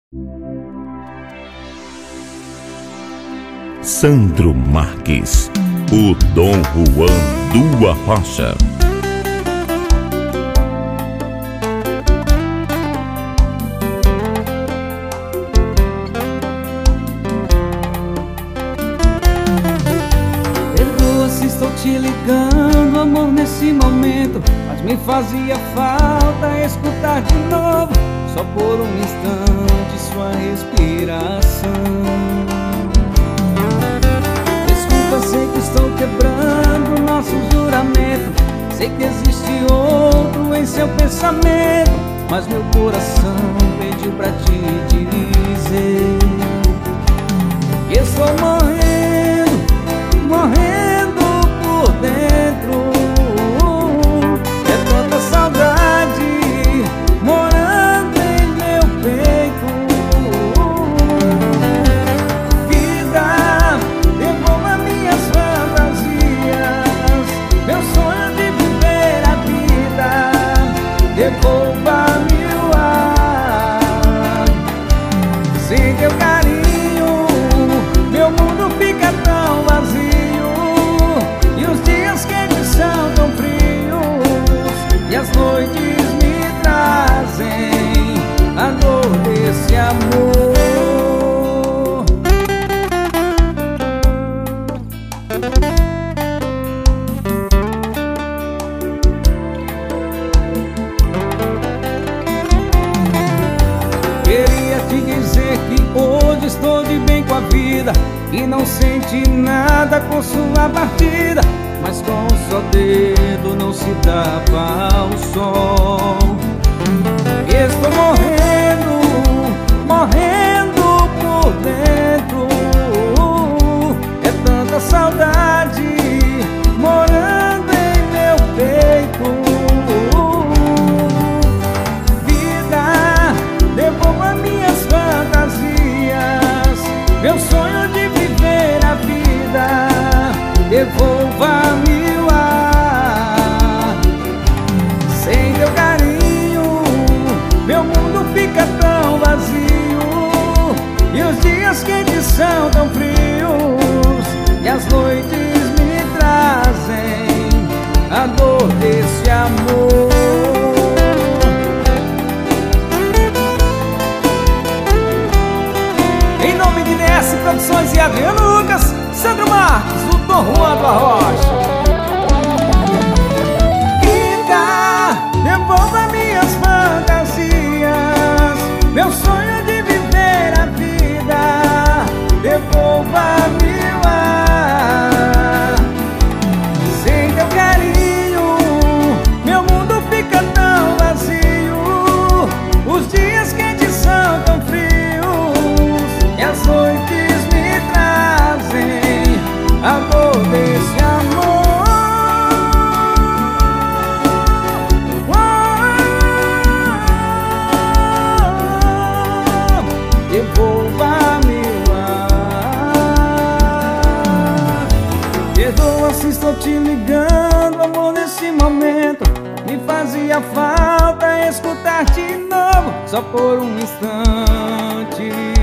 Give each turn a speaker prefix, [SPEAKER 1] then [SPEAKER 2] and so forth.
[SPEAKER 1] Sandro Marques, o Dom Juan do Arrocha.
[SPEAKER 2] Perdoa se estou te ligando, amor, nesse momento, mas me fazia falta escutar de novo, só por um instante, sua respiração. Sei que estou quebrando nosso juramento, sei que existe outro em seu pensamento, mas meu coração pediu pra te dizer que estou morrendo, morrendo por dentro. É tanta saudade morando em meu peito. Devolva-me o ar. Sem teu carinho, meu mundo fica tão vazio, e os dias quentes são tão frios, e as noites me trazem a dor desse amor. Queria te dizer que hoje estou de bem com a vida, e não senti nada com sua partida, mas com um só dedo não se tapa ao sol. Estou morrendo, morrendo por dentro. É tanta saudade morando em meu peito. Devolva minhas fantasias, meu sonho de viver a vida. Devolva-me o ar. Sem teu carinho, meu mundo fica tão vazio, e os dias quentes são tão frios, e as noites me trazem a dor desse amor. Produções e Adriano Lucas, Sandro Marques, o Dom Juan do Arrocha. Vida, devolva minhas fantasias, meu sonho de viver a vida. Devolva-me o ar. Sem teu carinho, meu mundo fica tão vazio, os dias quentes são tão frios, e as noites a dor desse amor. Devolva-me o ar. Perdoa se estou te ligando, amor, nesse momento, me fazia falta escutar de novo, só por um instante.